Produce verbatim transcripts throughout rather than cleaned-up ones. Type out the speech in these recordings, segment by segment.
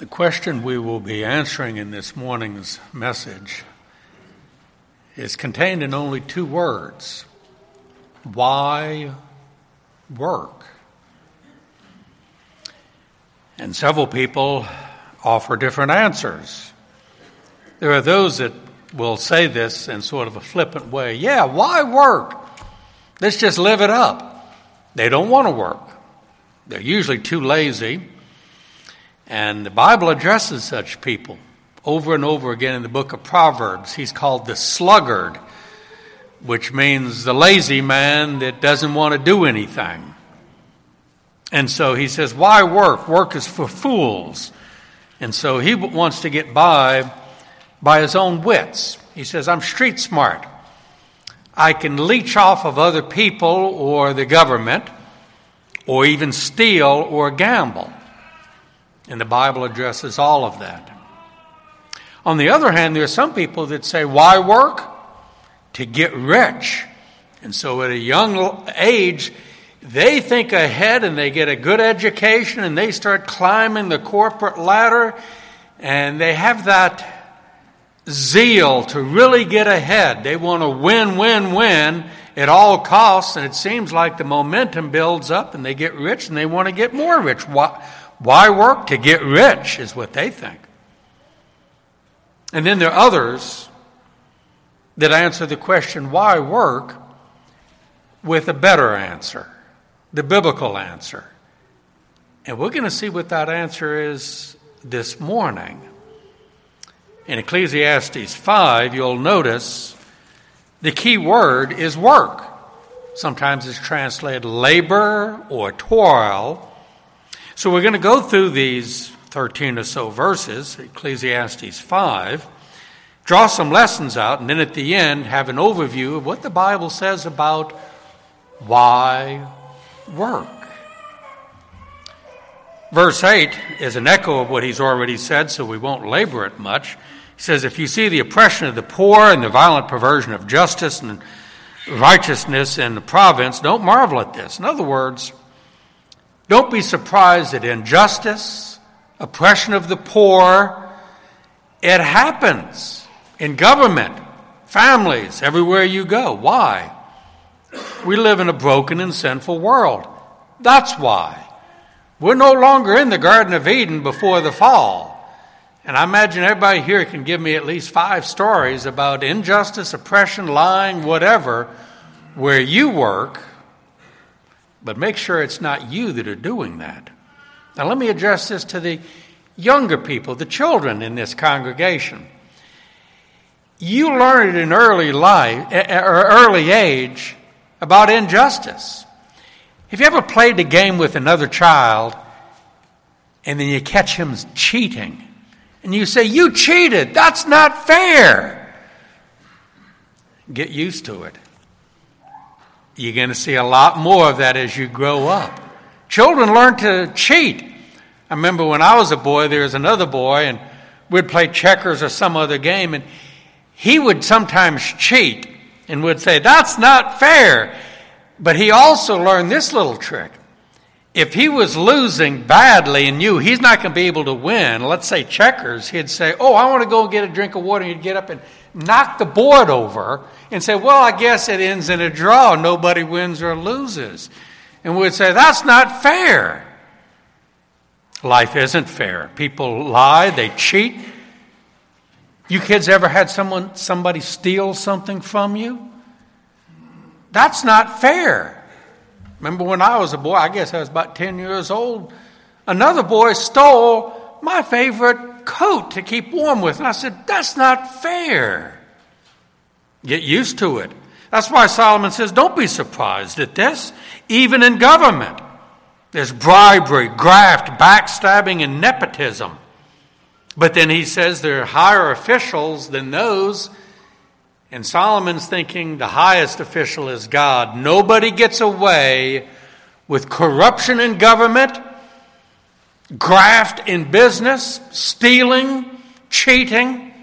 The question we will be answering in this morning's message is contained in only two words. Why work? And several people offer different answers. There are those that will say this in sort of a flippant way. Yeah, why work? Let's just live it up. They don't want to work. They're usually too lazy. And the Bible addresses such people over and over again in the book of Proverbs. He's called the sluggard, which means the lazy man that doesn't want to do anything. And so he says, why work? Work is for fools. And so he wants to get by by his own wits. He says, I'm street smart. I can leech off of other people or the government, or even steal or gamble. And the Bible addresses all of that. On the other hand, there are some people that say, why work? To get rich. And so at a young age, they think ahead and they get a good education and they start climbing the corporate ladder, and they have that zeal to really get ahead. They want to win, win, win at all costs, and it seems like the momentum builds up and they get rich and they want to get more rich. Why, why work? To get rich is what they think. And then there are others that answer the question, why work, with a better answer, the biblical answer. And we're going to see what that answer is this morning. In Ecclesiastes five, you'll notice the key word is work. Sometimes it's translated labor or toil. So we're going to go through these thirteen or so verses, Ecclesiastes five, draw some lessons out, and then at the end have an overview of what the Bible says about why work. Verse eight is an echo of what he's already said, so we won't labor it much. He says, if you see the oppression of the poor and the violent perversion of justice and righteousness in the province, don't marvel at this. In other words, don't be surprised at injustice, oppression of the poor. It happens in government, families, everywhere you go. Why? We live in a broken and sinful world. That's why. We're no longer in the Garden of Eden before the fall. And I imagine everybody here can give me at least five stories about injustice, oppression, lying, whatever, where you work. But make sure it's not you that are doing that. Now let me address this to the younger people, the children in this congregation. You learn at an early life or early age about injustice. Have you ever played a game with another child and then you catch him cheating? And you say, you cheated. That's not fair. Get used to it. You're going to see a lot more of that as you grow up. Children learn to cheat. I remember when I was a boy, there was another boy, and we'd play checkers or some other game, and he would sometimes cheat and would say, that's not fair. But he also learned this little trick. If he was losing badly and knew he's not going to be able to win, let's say checkers, he'd say, oh, I want to go get a drink of water. And he'd get up and knock the board over and say, well, I guess it ends in a draw. Nobody wins or loses. And we'd say, that's not fair. Life isn't fair. People lie, they cheat. You kids ever had someone, somebody steal something from you? That's not fair. Remember when I was a boy, I guess I was about ten years old, another boy stole my favorite coat to keep warm with. And I said, that's not fair. Get used to it. That's why Solomon says, don't be surprised at this. Even in government, there's bribery, graft, backstabbing, and nepotism. But then he says there are higher officials than those. And Solomon's thinking the highest official is God. Nobody gets away with corruption in government, graft in business, stealing, cheating.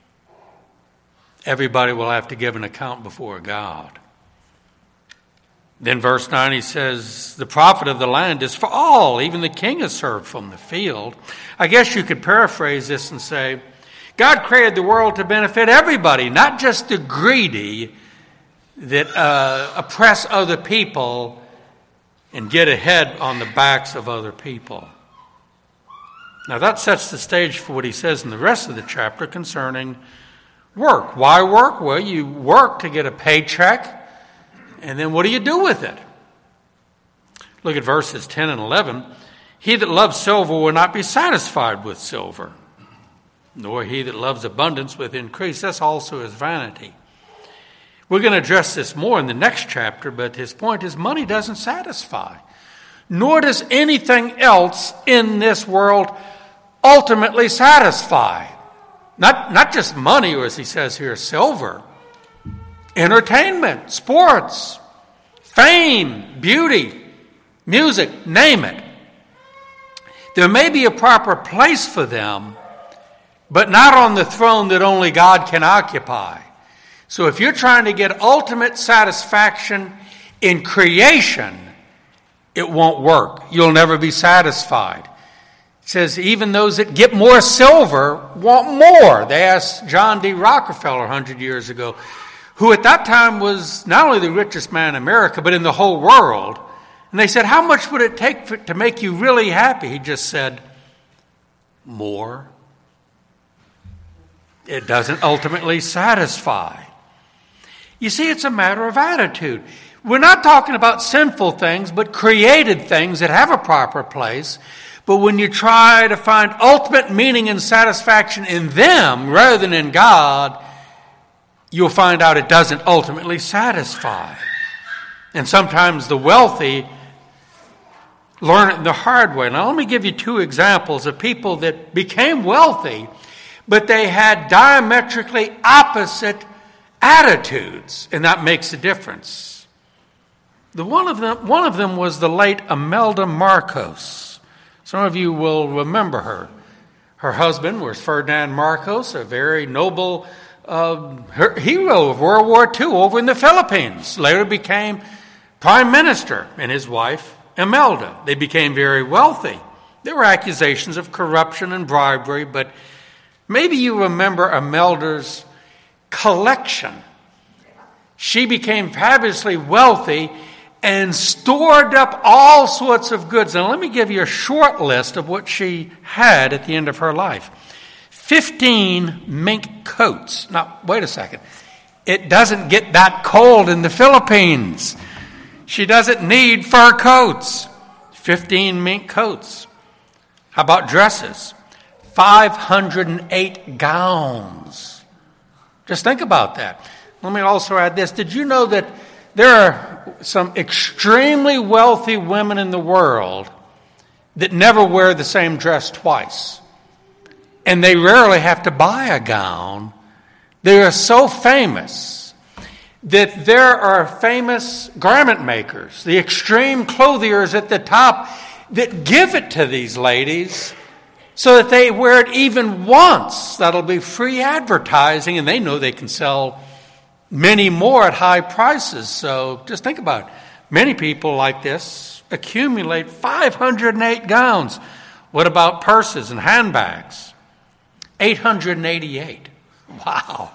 Everybody will have to give an account before God. Then verse nine, he says, the profit of the land is for all. Even the king is served from the field. I guess you could paraphrase this and say, God created the world to benefit everybody, not just the greedy that uh, oppress other people and get ahead on the backs of other people. Now that sets the stage for what he says in the rest of the chapter concerning work. Why work? Well, you work to get a paycheck, and then what do you do with it? Look at verses ten and eleven. He that loves silver will not be satisfied with silver, nor he that loves abundance with increase. That's also his vanity. We're going to address this more in the next chapter, but his point is money doesn't satisfy, nor does anything else in this world ultimately satisfy. Not, not just money, or as he says here, silver. Entertainment, sports, fame, beauty, music, name it. There may be a proper place for them, but not on the throne that only God can occupy. So if you're trying to get ultimate satisfaction in creation, it won't work. You'll never be satisfied. It says even those that get more silver want more. They asked John D. Rockefeller one hundred years ago, who at that time was not only the richest man in America, but in the whole world. And they said, how much would it take for, to make you really happy? He just said, more. It doesn't ultimately satisfy. You see, it's a matter of attitude. We're not talking about sinful things, but created things that have a proper place. But when you try to find ultimate meaning and satisfaction in them rather than in God, you'll find out it doesn't ultimately satisfy. And sometimes the wealthy learn it the hard way. Now, let me give you two examples of people that became wealthy, but they had diametrically opposite attitudes, and that makes a difference. The one of them, one of them was the late Imelda Marcos. Some of you will remember her. Her husband was Ferdinand Marcos, a very noble uh, hero of World War Two over in the Philippines. Later became prime minister, and his wife, Imelda. They became very wealthy. There were accusations of corruption and bribery, but maybe you remember Imelda's collection. She became fabulously wealthy and stored up all sorts of goods. Now, let me give you a short list of what she had at the end of her life. Fifteen mink coats. Now, wait a second. It doesn't get that cold in the Philippines. She doesn't need fur coats. Fifteen mink coats. How about dresses? five hundred eight gowns. Just think about that. Let me also add this. Did you know that there are some extremely wealthy women in the world that never wear the same dress twice? And they rarely have to buy a gown. They are so famous that there are famous garment makers, the extreme clothiers at the top, that give it to these ladies so that they wear it even once. That'll be free advertising, and they know they can sell many more at high prices. So just think about it. Many people like this accumulate five hundred eight gowns. What about purses and handbags? eight hundred eighty-eight. Wow.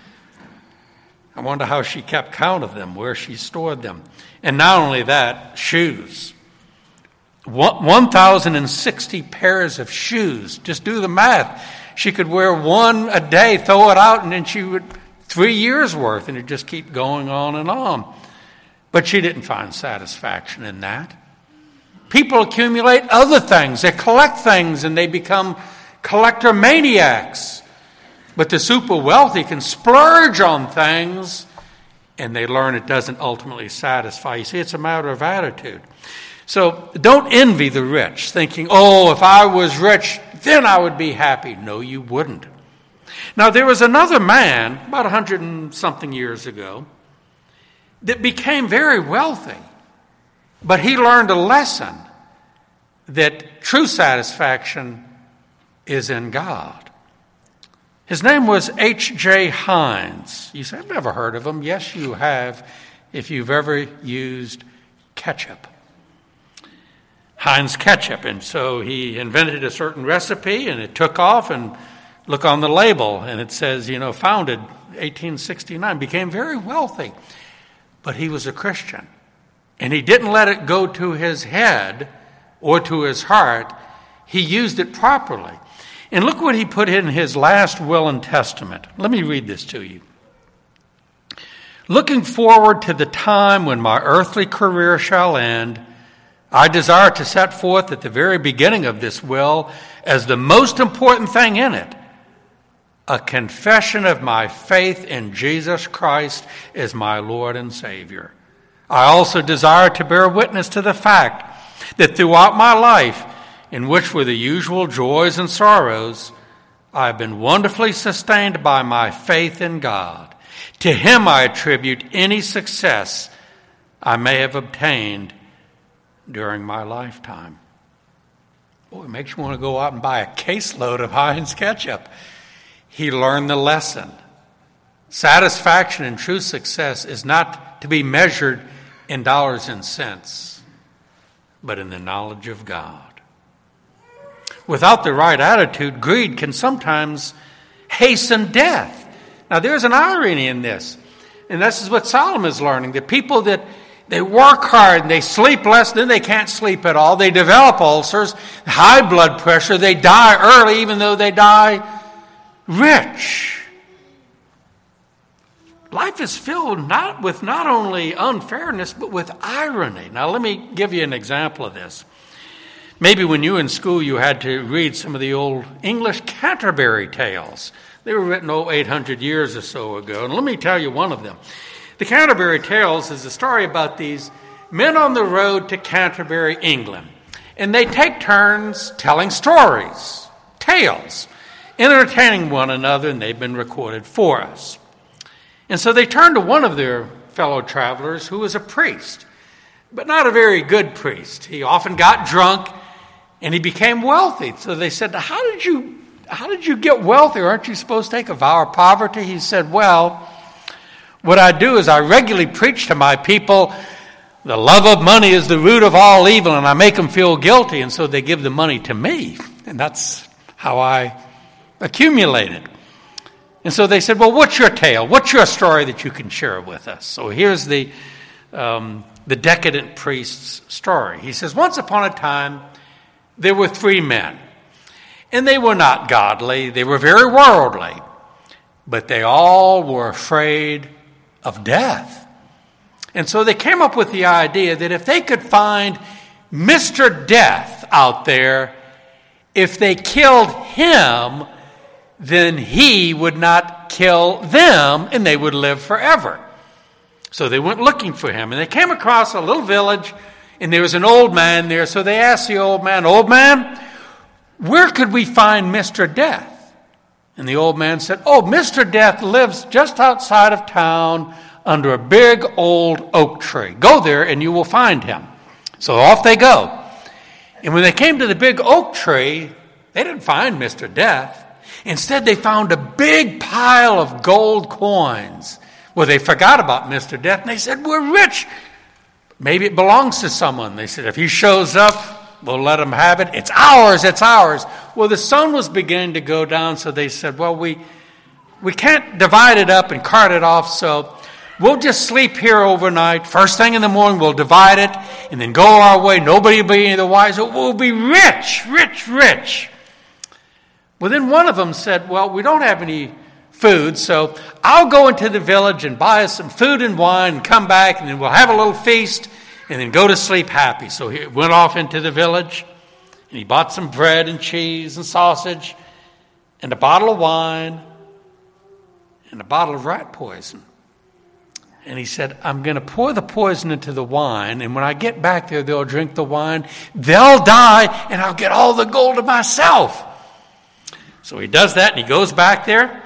I wonder how she kept count of them, where she stored them. And not only that, shoes. one thousand sixty pairs of shoes. Just do the math. She could wear one a day, throw it out, and then she would, three years worth, and it'd just keep going on and on. But she didn't find satisfaction in that. People accumulate other things. They collect things, and they become collector maniacs. But the super wealthy can splurge on things, and they learn it doesn't ultimately satisfy. You see, it's a matter of attitude. So don't envy the rich, thinking, oh, if I was rich, then I would be happy. No, you wouldn't. Now, there was another man, about a hundred and something years ago, that became very wealthy, but he learned a lesson that true satisfaction is in God. His name was H J Hines. You say, I've never heard of him. Yes, you have, if you've ever used ketchup. Heinz ketchup. And so he invented a certain recipe, and it took off, and look on the label, and it says, you know, founded eighteen sixty-nine, became very wealthy. But he was a Christian. And he didn't let it go to his head or to his heart. He used it properly. And look what he put in his last will and testament. Let me read this to you. Looking forward to the time when my earthly career shall end, I desire to set forth at the very beginning of this will as the most important thing in it, a confession of my faith in Jesus Christ as my Lord and Savior. I also desire to bear witness to the fact that throughout my life, in which were the usual joys and sorrows, I have been wonderfully sustained by my faith in God. To him I attribute any success I may have obtained during my lifetime. Boy, it makes you want to go out and buy a caseload of Heinz ketchup. He learned the lesson. Satisfaction and true success is not to be measured in dollars and cents, but in the knowledge of God. Without the right attitude, greed can sometimes hasten death. Now, there's an irony in this, and this is what Solomon is learning. The people that they work hard and they sleep less, then they can't sleep at all. They develop ulcers, high blood pressure. They die early, even though they die rich. Life is filled not with not only unfairness, but with irony. Now, let me give you an example of this. Maybe when you were in school, you had to read some of the old English Canterbury Tales. They were written, oh, eight hundred years or so ago. And let me tell you one of them. The Canterbury Tales is a story about these men on the road to Canterbury, England. And they take turns telling stories, tales, entertaining one another, and they've been recorded for us. And so they turned to one of their fellow travelers who was a priest, but not a very good priest. He often got drunk, and he became wealthy. So they said, how did you, how did you get wealthy? Aren't you supposed to take a vow of poverty? He said, well, what I do is I regularly preach to my people, the love of money is the root of all evil, and I make them feel guilty, and so they give the money to me. And that's how I accumulate it. And so they said, well, what's your tale? What's your story that you can share with us? So here's the um, the decadent priest's story. He says, once upon a time, there were three men. And they were not godly. They were very worldly. But they all were afraid of death. And so they came up with the idea that if they could find Mister Death out there, if they killed him, then he would not kill them, and they would live forever. So they went looking for him, and they came across a little village, and there was an old man there. So they asked the old man, old man, where could we find Mister Death? And the old man said, oh, Mister Death lives just outside of town under a big old oak tree. Go there, and you will find him. So off they go. And when they came to the big oak tree, they didn't find Mister Death. Instead, they found a big pile of gold coins. Well, they forgot about Mister Death, and they said, we're rich. Maybe it belongs to someone. They said, if he shows up, we'll let him have it. It's ours, it's ours. Well, the sun was beginning to go down, so they said, well, we we can't divide it up and cart it off, so we'll just sleep here overnight. First thing in the morning, we'll divide it, and then go our way. Nobody will be any the wiser. We'll be rich, rich, rich. Well, then one of them said, well, we don't have any food, so I'll go into the village and buy us some food and wine and come back, and then we'll have a little feast and then go to sleep happy. So he went off into the village, and he bought some bread and cheese and sausage and a bottle of wine and a bottle of rat poison. And he said, I'm going to pour the poison into the wine, and when I get back there, they'll drink the wine. They'll die, and I'll get all the gold to myself. So he does that, and he goes back there.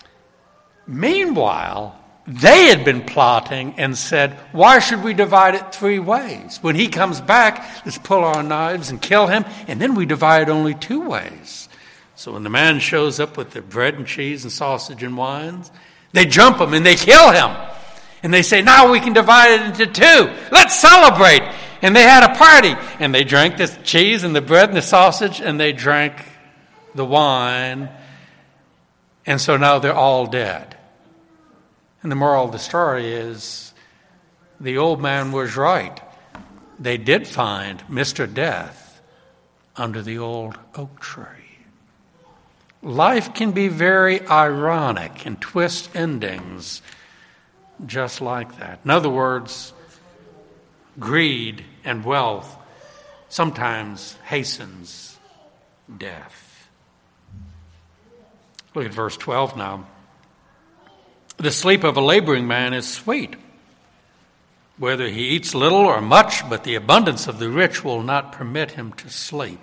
Meanwhile, they had been plotting and said, why should we divide it three ways? When he comes back, let's pull our knives and kill him, and then we divide it only two ways. So when the man shows up with the bread and cheese and sausage and wines, they jump him and they kill him. And they say, now we can divide it into two. Let's celebrate. And they had a party. And they drank the cheese and the bread and the sausage, and they drank the wine. And so now they're all dead. And the moral of the story is the old man was right. They did find Mister Death under the old oak tree. Life can be very ironic and twist endings just like that. In other words, greed and wealth sometimes hastens death. Look at verse twelve now. The sleep of a laboring man is sweet, whether he eats little or much, but the abundance of the rich will not permit him to sleep.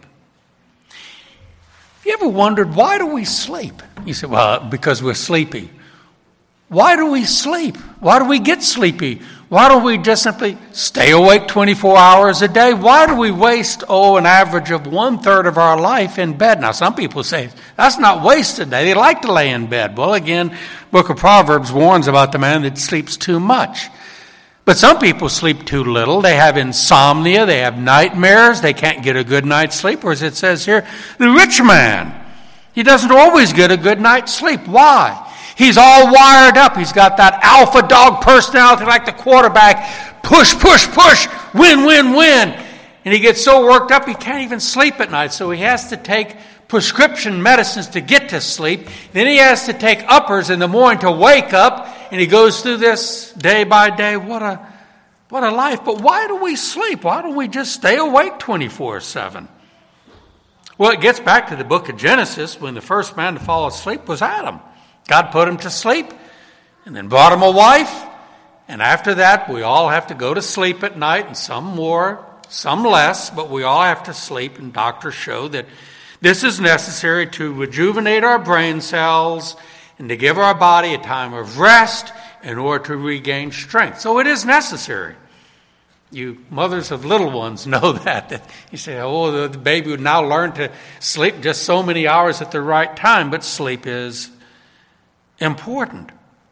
Have you ever wondered, why do we sleep? You say, well, because we're sleepy. Why do we sleep? Why do we get sleepy? Why don't we just simply stay awake twenty-four hours a day? Why do we waste, oh, an average of one-third of our life in bed? Now, some people say, that's not wasted. They like to lay in bed. Well, again, Book of Proverbs warns about the man that sleeps too much. But some people sleep too little. They have insomnia. They have nightmares. They can't get a good night's sleep. Or as it says here, the rich man, he doesn't always get a good night's sleep. Why? He's all wired up. He's got that alpha dog personality like the quarterback. Push, push, push. Win, win, win. And he gets so worked up he can't even sleep at night. So he has to take prescription medicines to get to sleep. Then he has to take uppers in the morning to wake up. And he goes through this day by day. What a, what a life. But why do we sleep? Why don't we just stay awake twenty-four seven? Well, it gets back to the book of Genesis when the first man to fall asleep was Adam. God put him to sleep and then brought him a wife. And after that, we all have to go to sleep at night, and some more, some less, but we all have to sleep. And doctors show that this is necessary to rejuvenate our brain cells and to give our body a time of rest in order to regain strength. So it is necessary. You mothers of little ones know that. that you say, oh, the baby would now learn to sleep just so many hours at the right time. But sleep is important.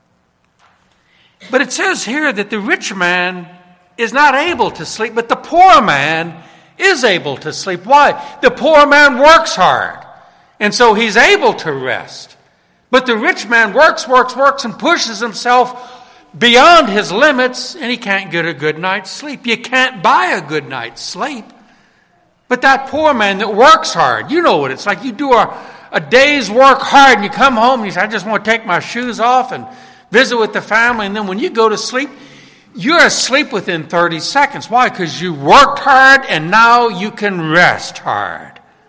But it says here that the rich man is not able to sleep, but the poor man is able to sleep. Why? The poor man works hard, and so he's able to rest. But the rich man works, works, works, and pushes himself beyond his limits, and he can't get a good night's sleep. You can't buy a good night's sleep. But that poor man that works hard, you know what it's like. You do a, a day's work hard, and you come home, and you say, I just want to take my shoes off and visit with the family. And then when you go to sleep, you're asleep within thirty seconds. Why? Because you worked hard, and now you can rest hard.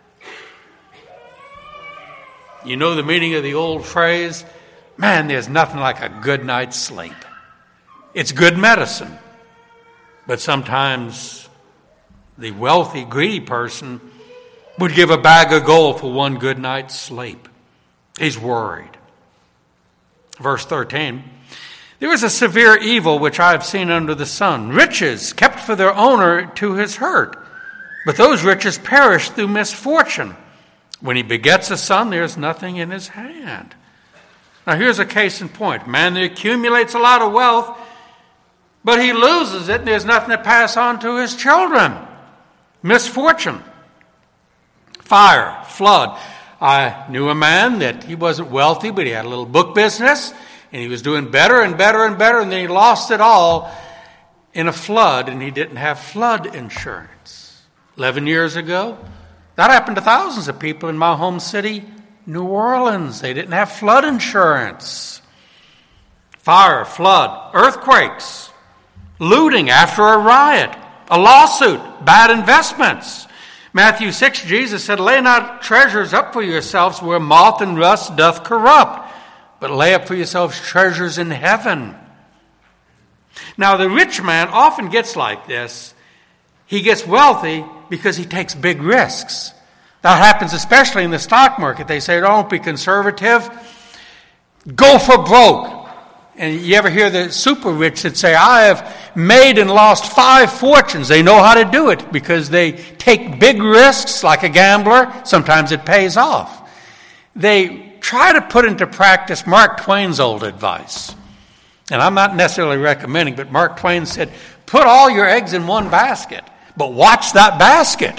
You know the meaning of the old phrase, man, there's nothing like a good night's sleep. It's good medicine. But sometimes the wealthy, greedy person would give a bag of gold for one good night's sleep. He's worried. Verse thirteen, there is a severe evil which I have seen under the sun. Riches kept for their owner to his hurt, but those riches perish through misfortune. When he begets a son, there's nothing in his hand. Now here's a case in point. Man that accumulates a lot of wealth, but he loses it and there's nothing to pass on to his children. Misfortune. Fire, flood. I knew a man that he wasn't wealthy, but he had a little book business, and he was doing better and better and better, and then he lost it all in a flood, and he didn't have flood insurance. Eleven years ago, that happened to thousands of people in my home city, New Orleans. They didn't have flood insurance. Fire, flood, earthquakes, looting after a riot, a lawsuit, bad investments. Matthew six, Jesus said, lay not treasures up for yourselves where moth and rust doth corrupt, but lay up for yourselves treasures in heaven. Now, the rich man often gets like this. He gets wealthy because he takes big risks. That happens especially in the stock market. They say, don't be conservative. Go for broke. And you ever hear the super rich that say, I have made and lost five fortunes. They know how to do it because they take big risks like a gambler. Sometimes it pays off. They try to put into practice Mark Twain's old advice. And I'm not necessarily recommending, but Mark Twain said, put all your eggs in one basket, but watch that basket.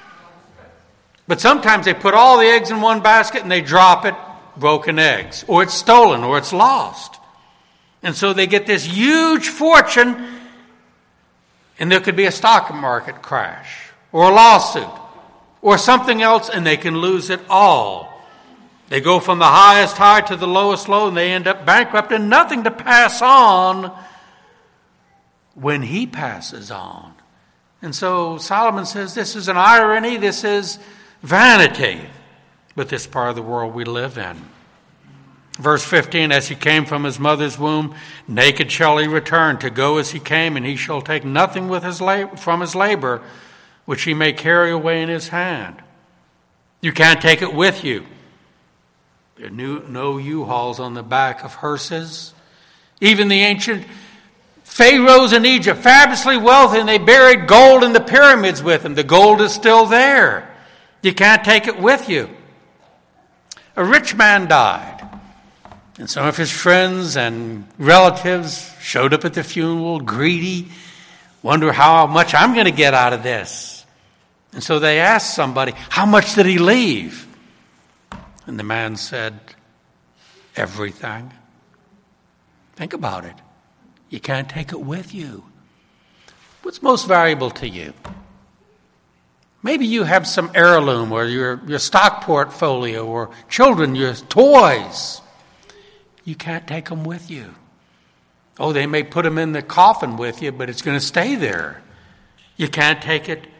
But sometimes they put all the eggs in one basket and they drop it, broken eggs, or it's stolen, or it's lost. And so they get this huge fortune, and there could be a stock market crash, or a lawsuit, or something else, and they can lose it all. They go from the highest high to the lowest low, and they end up bankrupt and nothing to pass on when he passes on. And so Solomon says this is an irony, this is vanity, but this part of the world we live in. Verse fifteen, as he came from his mother's womb, naked shall he return, to go as he came, and he shall take nothing with his labor, from his labor, which he may carry away in his hand. You can't take it with you. There are no U-Hauls on the back of hearses. Even the ancient pharaohs in Egypt, fabulously wealthy, and they buried gold in the pyramids with them. The gold is still there. You can't take it with you. A rich man died. And some of his friends and relatives showed up at the funeral, greedy, wonder how much I'm going to get out of this. And so they asked somebody, how much did he leave? And the man said, everything. Think about it. You can't take it with you. What's most valuable to you? Maybe you have some heirloom or your, your stock portfolio or children, your toys. You can't take them with you. Oh, they may put them in the coffin with you, but it's going to stay there. You can't take it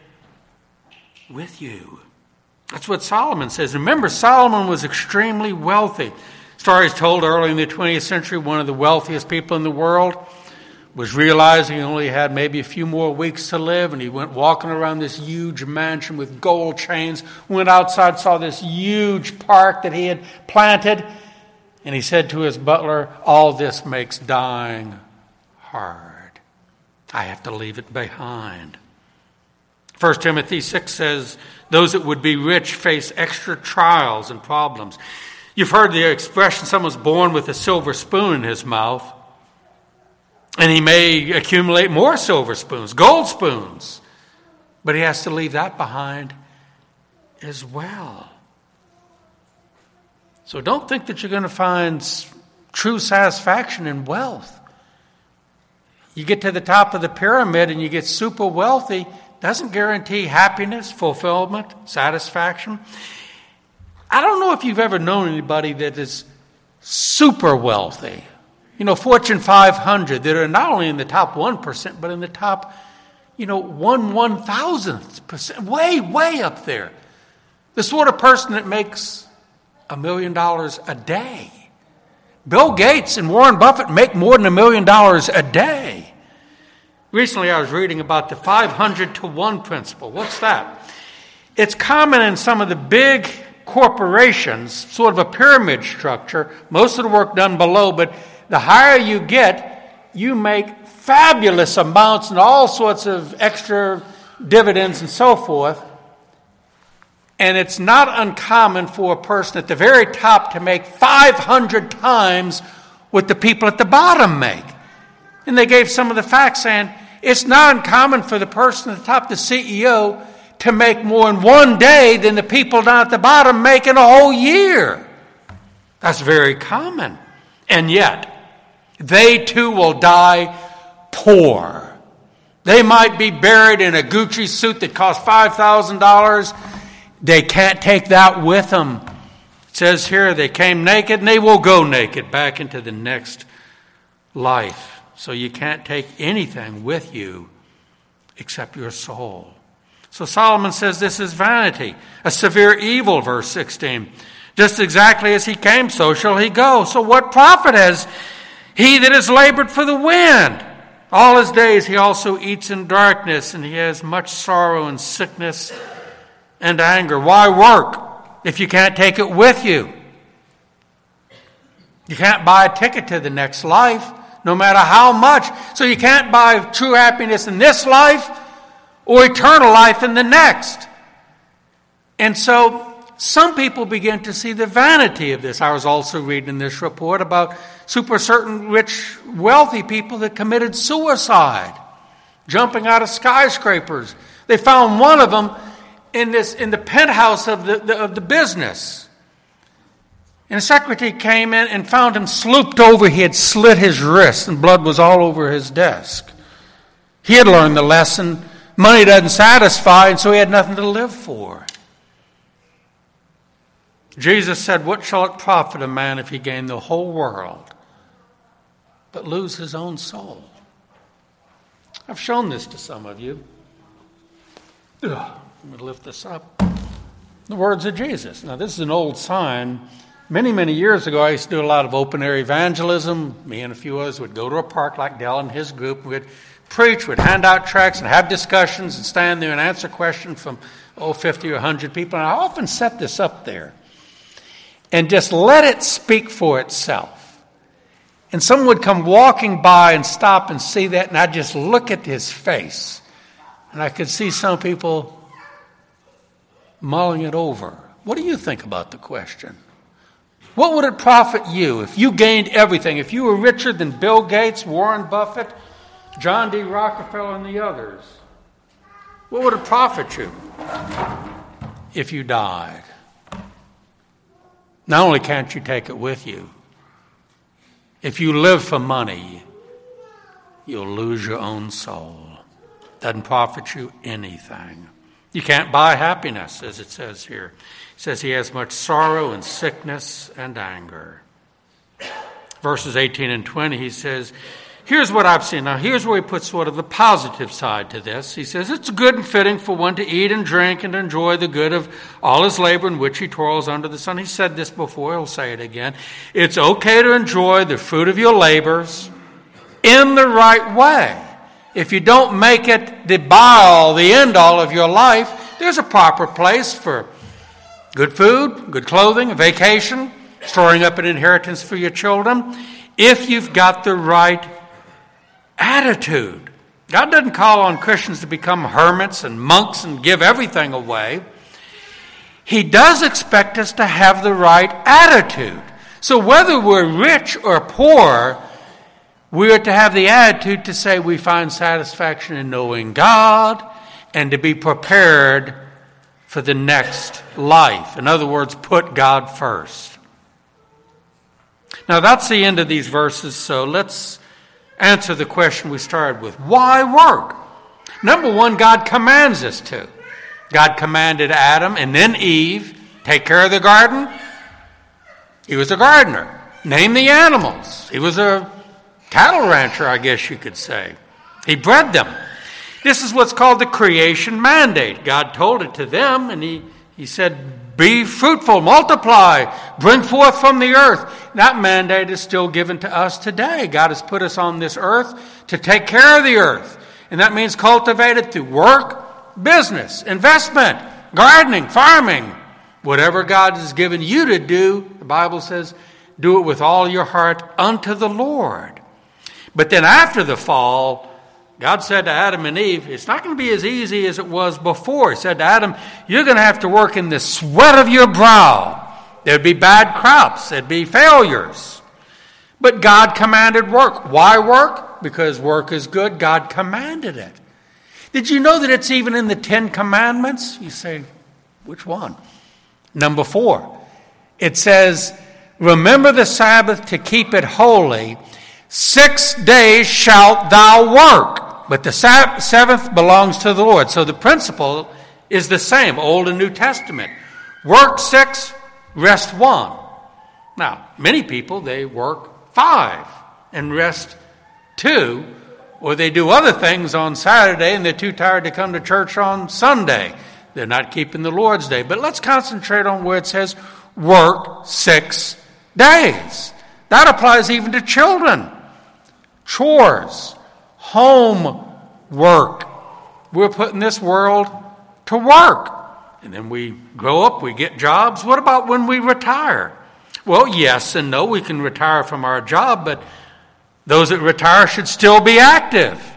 with you. That's what Solomon says. Remember, Solomon was extremely wealthy. Stories told early in the twentieth century, one of the wealthiest people in the world was realizing he only had maybe a few more weeks to live, and he went walking around this huge mansion with gold chains, went outside, saw this huge park that he had planted, and he said to his butler, all this makes dying hard. I have to leave it behind. First Timothy six says, those that would be rich face extra trials and problems. You've heard the expression, someone's born with a silver spoon in his mouth, and he may accumulate more silver spoons, gold spoons, but he has to leave that behind as well. So don't think that you're going to find true satisfaction in wealth. You get to the top of the pyramid and you get super wealthy, doesn't guarantee happiness, fulfillment, satisfaction. I don't know if you've ever known anybody that is super wealthy. You know, Fortune five hundred that are not only in the top one percent, but in the top, you know, one one thousandth percent, way, way up there. The sort of person that makes a million dollars a day. Bill Gates and Warren Buffett make more than a million dollars a day. Recently I was reading about the five hundred to one principle. What's that? It's common in some of the big corporations, sort of a pyramid structure, most of the work done below, but the higher you get, you make fabulous amounts and all sorts of extra dividends and so forth. And it's not uncommon for a person at the very top to make five hundred times what the people at the bottom make. And they gave some of the facts saying it's not uncommon for the person at the top, the C E O, to make more in one day than the people down at the bottom make in a whole year. That's very common. And yet, they too will die poor. They might be buried in a Gucci suit that costs five thousand dollars. They can't take that with them. It says here they came naked and they will go naked back into the next life. So you can't take anything with you except your soul. So Solomon says this is vanity, a severe evil, verse sixteen. Just exactly as he came, so shall he go. So what profit has he that has labored for the wind? All his days he also eats in darkness, and he has much sorrow and sickness and anger. Why work if you can't take it with you? You can't buy a ticket to the next life, no matter how much. So you can't buy true happiness in this life or eternal life in the next. And so some people begin to see the vanity of this. I was also reading this report about super certain rich, wealthy people that committed suicide, jumping out of skyscrapers. They found one of them in this in the penthouse of the, the of the business. And the secretary came in and found him slooped over. He had slit his wrist and blood was all over his desk. He had learned the lesson. Money doesn't satisfy, and so he had nothing to live for. Jesus said, "What shall it profit a man if he gain the whole world, but lose his own soul?" I've shown this to some of you. Ugh, I'm going to lift this up. The words of Jesus. Now, this is an old sign. Many, many years ago, I used to do a lot of open-air evangelism. Me and a few others would go to a park like Dell and his group. We'd preach, we'd hand out tracts and have discussions and stand there and answer questions from, oh, fifty or one hundred people. And I often set this up there and just let it speak for itself. And someone would come walking by and stop and see that, and I'd just look at his face. And I could see some people mulling it over. What do you think about the question? What would it profit you if you gained everything? If you were richer than Bill Gates, Warren Buffett, John D. Rockefeller, and the others? What would it profit you if you died? Not only can't you take it with you, if you live for money, you'll lose your own soul. Doesn't profit you anything. You can't buy happiness, as it says here. It says he has much sorrow and sickness and anger. Verses eighteen and twenty, he says, here's what I've seen. Now, here's where he puts sort of the positive side to this. He says, it's good and fitting for one to eat and drink and enjoy the good of all his labor in which he toils under the sun. He said this before. He'll say it again. It's okay to enjoy the fruit of your labors in the right way. If you don't make it the be-all, the end-all of your life, there's a proper place for good food, good clothing, a vacation, storing up an inheritance for your children, if you've got the right attitude. God doesn't call on Christians to become hermits and monks and give everything away. He does expect us to have the right attitude. So whether we're rich or poor, we are to have the attitude to say we find satisfaction in knowing God and to be prepared for the next life. In other words, put God first. Now that's the end of these verses, so let's answer the question we started with. Why work? Number one, God commands us to. God commanded Adam and then Eve, take care of the garden. He was a gardener. Name the animals. He was a cattle rancher, I guess you could say. He bred them. This is what's called the creation mandate. God told it to them, and he, he said, be fruitful, multiply, bring forth from the earth. That mandate is still given to us today. God has put us on this earth to take care of the earth. And that means cultivate it through work, business, investment, gardening, farming. Whatever God has given you to do, the Bible says, do it with all your heart unto the Lord. But then after the fall, God said to Adam and Eve, it's not going to be as easy as it was before. He said to Adam, you're going to have to work in the sweat of your brow. There'd be bad crops. There'd be failures. But God commanded work. Why work? Because work is good. God commanded it. Did you know that it's even in the Ten Commandments? You say, which one? Number four. It says, remember the Sabbath to keep it holy. Six days shalt thou work, but the seventh belongs to the Lord. So the principle is the same, Old and New Testament. Work six, rest one. Now, many people, they work five and rest two, or they do other things on Saturday and they're too tired to come to church on Sunday. They're not keeping the Lord's Day. But let's concentrate on where it says work six days. That applies even to children. Chores, home work. We're put in this world to work. And then we grow up, we get jobs. What about when we retire? Well, yes and no, we can retire from our job, but those that retire should still be active.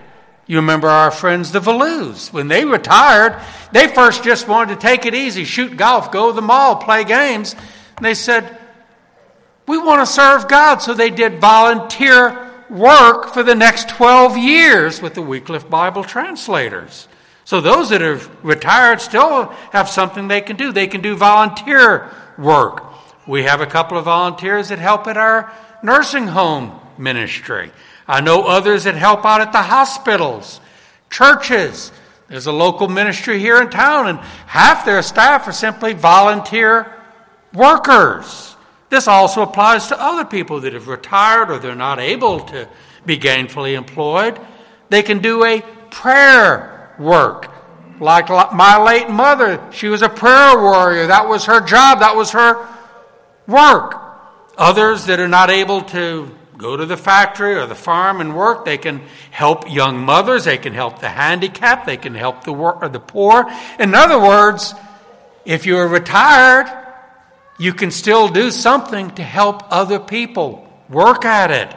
You remember our friends, the Valus. When they retired, they first just wanted to take it easy, shoot golf, go to the mall, play games. And they said, we want to serve God. So they did volunteer work for the next twelve years with the Wycliffe Bible translators. So those that have retired still have something they can do. They can do volunteer work. We have a couple of volunteers that help at our nursing home ministry. I know others that help out at the hospitals, churches. There's a local ministry here in town, and half their staff are simply volunteer workers. This also applies to other people that have retired or they're not able to be gainfully employed. They can do a prayer work. Like my late mother, she was a prayer warrior. That was her job. That was her work. Others that are not able to go to the factory or the farm and work, they can help young mothers. They can help the handicapped. They can help the or the poor. In other words, if you're retired, you can still do something to help other people. Work at it.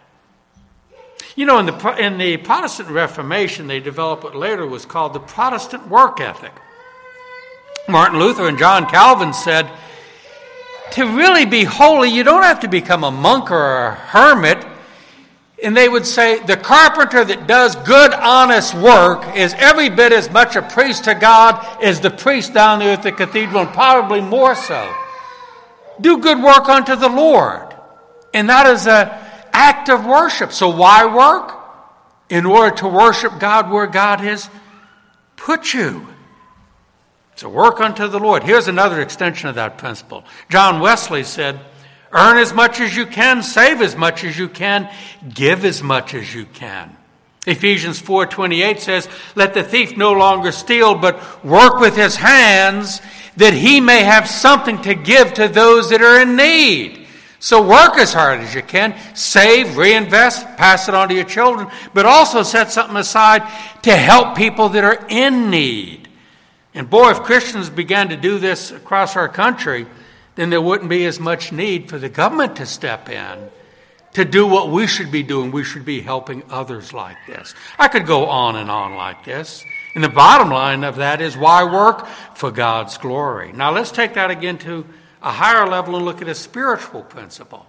You know, in the in the Protestant Reformation, they developed what later was called the Protestant work ethic. Martin Luther and John Calvin said, to really be holy, you don't have to become a monk or a hermit. And they would say, the carpenter that does good, honest work is every bit as much a priest to God as the priest down there at the cathedral, and probably more so. Do good work unto the Lord. And that is an act of worship. So why work? In order to worship God where God has put you. So work unto the Lord. Here's another extension of that principle. John Wesley said, earn as much as you can, save as much as you can, give as much as you can. Ephesians four twenty-eight says, let the thief no longer steal, but work with his hands, that he may have something to give to those that are in need. So work as hard as you can, save, reinvest, pass it on to your children, but also set something aside to help people that are in need. And boy, if Christians began to do this across our country, then there wouldn't be as much need for the government to step in to do what we should be doing. We should be helping others like this. I could go on and on like this. And the bottom line of that is, why work? For God's glory. Now let's take that again to a higher level and look at a spiritual principle.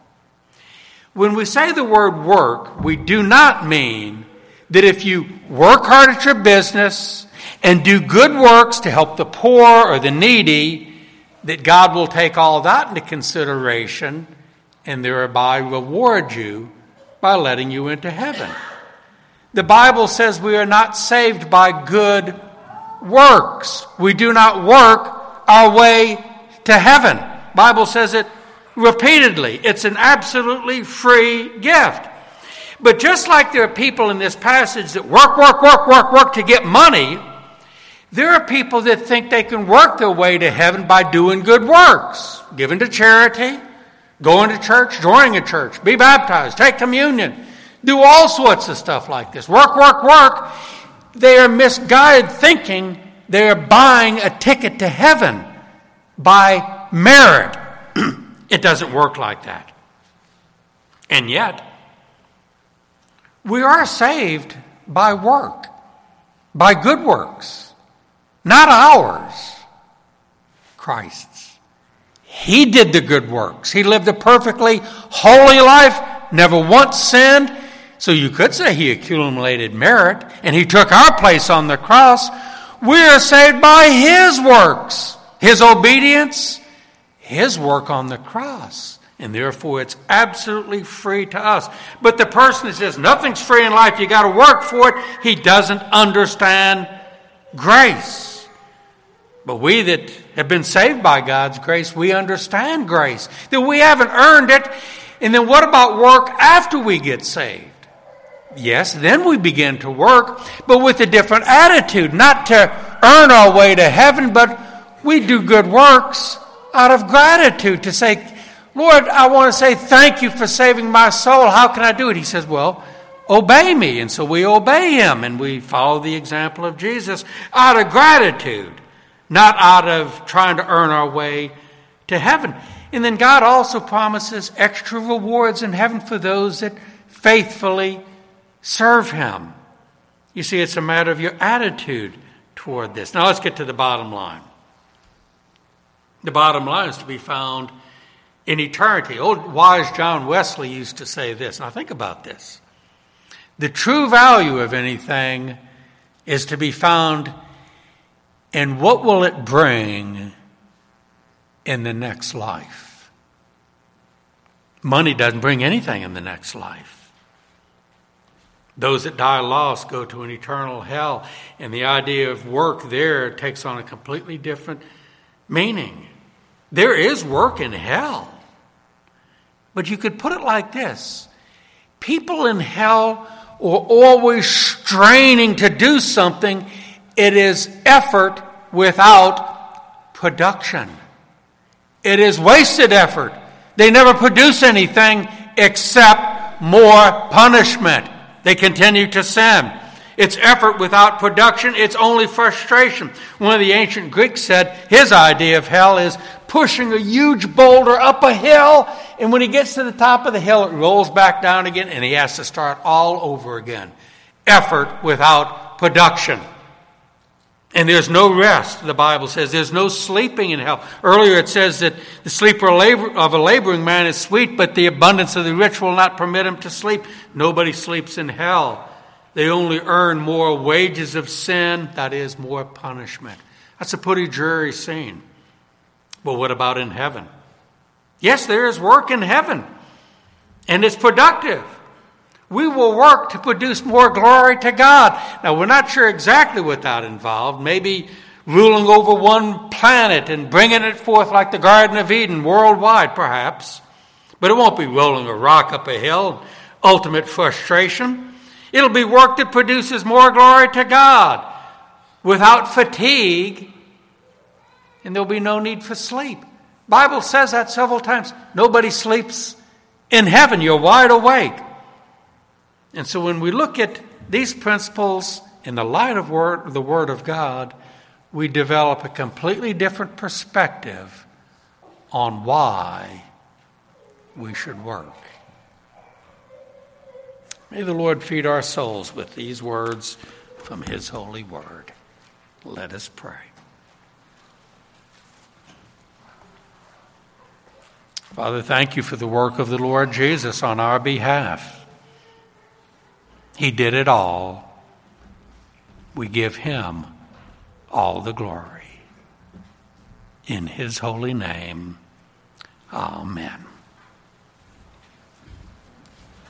When we say the word work, we do not mean that if you work hard at your business and do good works to help the poor or the needy, that God will take all that into consideration and thereby reward you by letting you into heaven. The Bible says we are not saved by good works. We do not work our way to heaven. The Bible says it repeatedly. It's an absolutely free gift. But just like there are people in this passage that work, work, work, work, work to get money, there are people that think they can work their way to heaven by doing good works. Giving to charity, going to church, joining a church, be baptized, take communion, do all sorts of stuff like this. Work, work, work. They are misguided thinking they are buying a ticket to heaven by merit. It doesn't work like that. And yet, we are saved by work, by good works, not ours, Christ's. He did the good works. He lived a perfectly holy life, never once sinned. So you could say he accumulated merit, and he took our place on the cross. We are saved by his works, his obedience, his work on the cross. And therefore, it's absolutely free to us. But the person that says nothing's free in life, you got to work for it, he doesn't understand grace. But we that have been saved by God's grace, we understand grace. That we haven't earned it. And then what about work after we get saved? Yes, then we begin to work, but with a different attitude. Not to earn our way to heaven, but we do good works out of gratitude to say, Lord, I want to say thank you for saving my soul. How can I do it? He says, well, obey me. And so we obey him and we follow the example of Jesus out of gratitude, not out of trying to earn our way to heaven. And then God also promises extra rewards in heaven for those that faithfully serve him. You see, it's a matter of your attitude toward this. Now let's get to the bottom line. The bottom line is to be found in eternity. Old wise John Wesley used to say this. Now think about this. The true value of anything is to be found in what will it bring in the next life. Money doesn't bring anything in the next life. Those that die lost go to an eternal hell, and the idea of work there takes on a completely different meaning. There is work in hell. But you could put it like this. People in hell are always straining to do something. It is effort without production. It is wasted effort. They never produce anything except more punishment. They continue to sin. It's effort without production. It's only frustration. One of the ancient Greeks said his idea of hell is pushing a huge boulder up a hill, and when he gets to the top of the hill, it rolls back down again, and he has to start all over again. Effort without production. And there's no rest, the Bible says. There's no sleeping in hell. Earlier it says that the sleep of a laboring man is sweet, but the abundance of the rich will not permit him to sleep. Nobody sleeps in hell. They only earn more wages of sin, that is, more punishment. That's a pretty dreary scene. Well, what about in heaven? Yes, there is work in heaven, and it's productive. We will work to produce more glory to God. Now, we're not sure exactly what that involved. Maybe ruling over one planet and bringing it forth like the Garden of Eden worldwide, perhaps. But it won't be rolling a rock up a hill, ultimate frustration. It'll be work that produces more glory to God without fatigue, and there'll be no need for sleep. The Bible says that several times. Nobody sleeps in heaven. You're wide awake. And so when we look at these principles in the light of word, the Word of God, we develop a completely different perspective on why we should work. May the Lord feed our souls with these words from His holy word. Let us pray. Father, thank you for the work of the Lord Jesus on our behalf. He did it all. We give Him all the glory. In His holy name, amen.